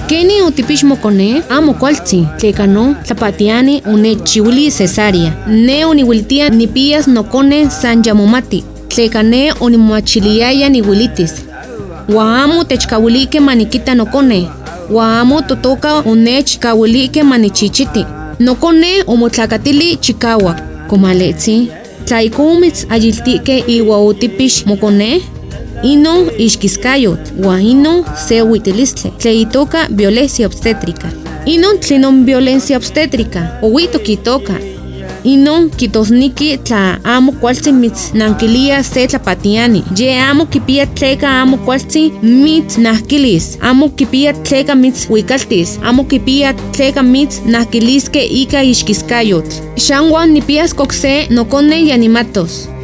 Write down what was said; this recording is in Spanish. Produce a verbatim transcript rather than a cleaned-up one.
Keni utipish mokone, amo kualtzi, tlekano, tlapatiani, une chiwili cesárea. Ne uniwiltia ni pías nokone san yamomati. Tlekane onimachiliaya ni wilitis. Waamo techkawilike manikita nokone. Waamo totoka unech kawilike manichichiti. Nokone omotlakatili chikawa. Komaletzi. Tlaikumitz ayiltike iwa utipish mokone. Ino ixkiskayot, wa ino se huitilistle, tleitoka violencia obstétrica. Ino tlinon violencia obstétrica, owito kitoka. Ino kitosniki tla amo kualtzi mitz nankilia se tlapatiani. Ye amo kipia tleka amo kualtzi mitz nahkilis. Amo kipia tleka mitz huikaltis. Amo kipia tleka mitz nahkiliske ika ixkiskayot. Xanwan nipias kokse nokone yanimatos.